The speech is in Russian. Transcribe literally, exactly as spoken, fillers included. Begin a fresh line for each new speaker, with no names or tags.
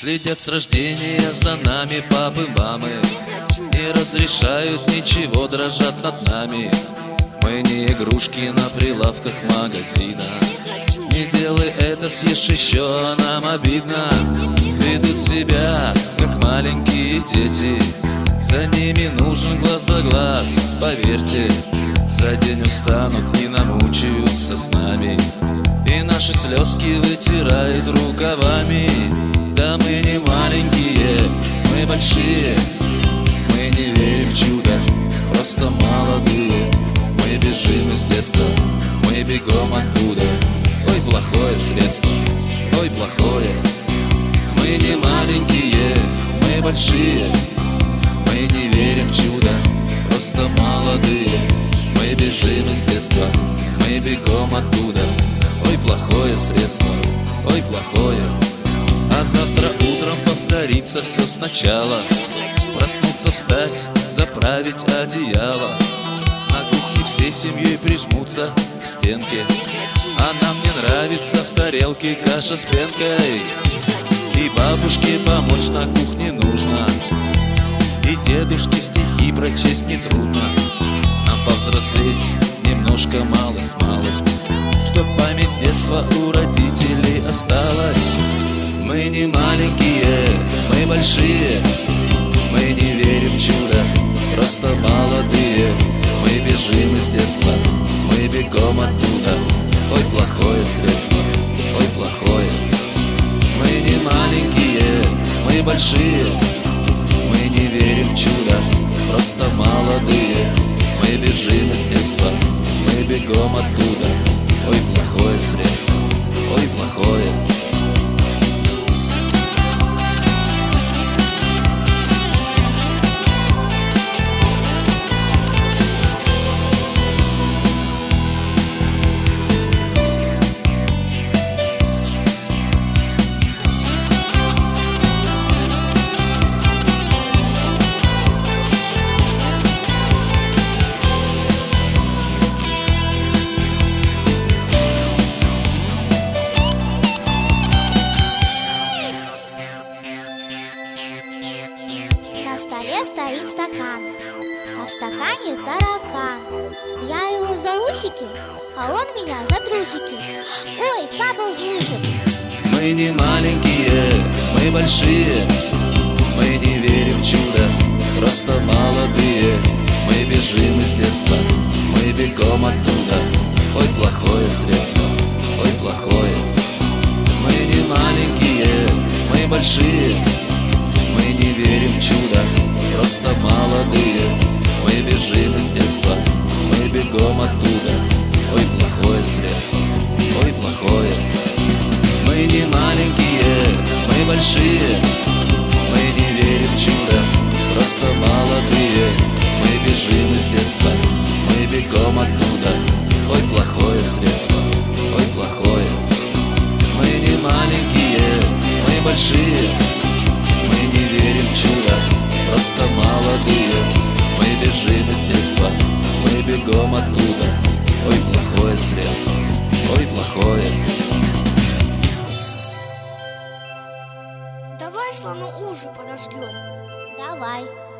Следят с рождения за нами папы, мамы, не разрешают ничего, дрожат над нами. Мы не игрушки на прилавках магазина. Не делай это, съешь еще, а нам обидно. Ведут себя, как маленькие дети. За ними нужен глаз да глаз, поверьте. За день устанут и намучаются с нами, и наши слезки вытирают рукавами. Да мы не маленькие, мы большие. Мы не верим в чудо, просто молодые. Мы бежим из детства, мы бегом оттуда. Ой, плохое средство, ой, плохое. Мы не маленькие, мы большие. Мы не верим в чудо, просто молодые. Мы бежим из детства, мы бегом оттуда. Ой, плохое средство, ой, плохое. А завтра утром повторится все сначала. Проснуться, встать, заправить одеяло. На кухне всей семьей прижмутся к стенке. А нам не нравится в тарелке каша с пенкой. И бабушке помочь на кухне нужно, и дедушке стихи прочесть нетрудно. Нам повзрослеть немножко, малость-малость, чтоб память детства у родителей осталась. Мы не маленькие, мы большие. Мы не верим в чудо, просто молодые. Мы бежим из детства, мы бегом оттуда. Ой, плохое средство, ой, плохое. Мы не маленькие, мы большие. Мы не верим в чудо, просто молодые. Мы бежим из детства, мы бегом оттуда. Ой, плохое средство, ой, плохое.
На столе стоит стакан, а в стакане таракан. Я его за усики, а он меня за трусики. Ой, папа услышит.
Мы не маленькие, мы большие. Мы не верим в чудо, просто молодые. Мы бежим из детства, мы бегом оттуда. Ой, плохое средство, ой, плохое. Мы не маленькие, мы большие. Мы не верим в чудо, просто молодые. Мы бежим из детства, мы бегом оттуда. Ой, плохое средство, ой, плохое. Мы не маленькие, мы большие. Мы не верим в чудо, просто молодые. Мы бежим из детства, мы бегом оттуда. Ой, плохое средство, ой, плохое. Мы не маленькие, мы большие. Мы не верим в чудо, просто молодые. Мы бежим из детства, мы бегом оттуда. Ой, плохое средство, ой, плохое.
Давай слону уши подожгем.
Давай.